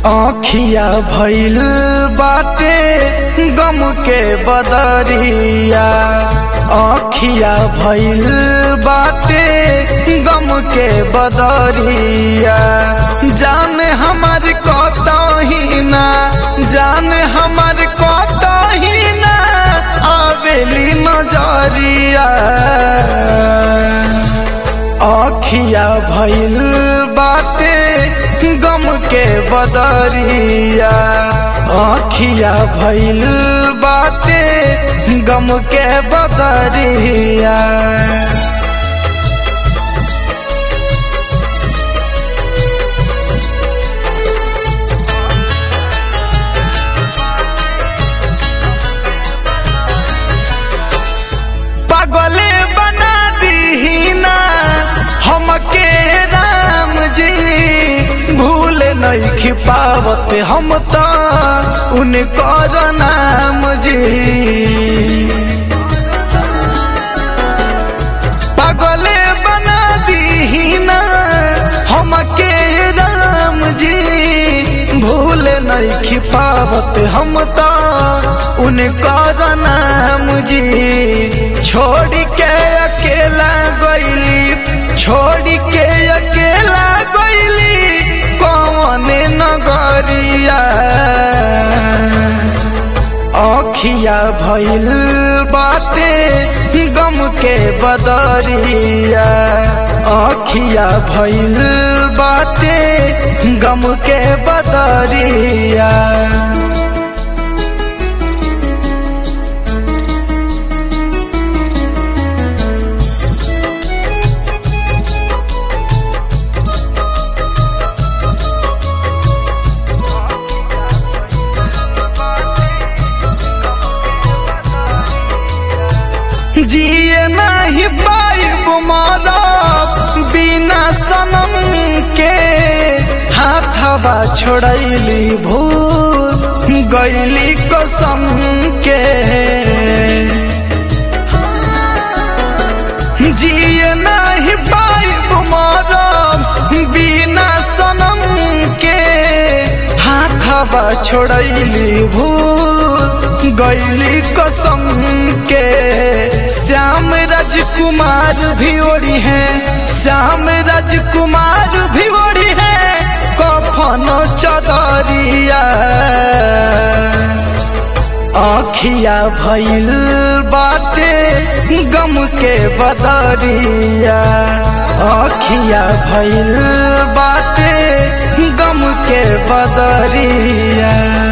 आँखिया भइल बाटे गम के बदरिया, आँखिया भइल बाटे गम के बदरिया। जान हमार कतही ना, जान हमार कतही ना आवेली नजरिया। आँखिया भइल बाटे गम के बदरिया, आँखिया भइल बाटे गम के बदरिया। पागले बना दीना हमके राम जी, भूल नहीं पावत हम तो उनकर नाम जी। पागले बना दीना हमके राम जी, भूल नहीं पावत हम तो उनकर नाम जी। छोड़ के अकेला गईली, छोड़ के अकेला गईली कौन नगरिया। आँखिया भइल बाटे गम के बदरिया, आँखिया भइल बाटे गम के बदरिया। जिए नहीं पाइब मरब बिना सनम के, हाथवा छोड़ैली भूल गईली कसम के। जिए नहीं पाइब मरब बिना सनम के, हाथवा छोड़ैली भूल गईली कसम के। श्याम राजकुमार भी ओढ़ी है, श्याम राजकुमार भी ओढ़ी है कफन चदरिया। आँखिया भइल बाटे गम के बदरिया, आँखिया भइल बाटे गम के बदरिया।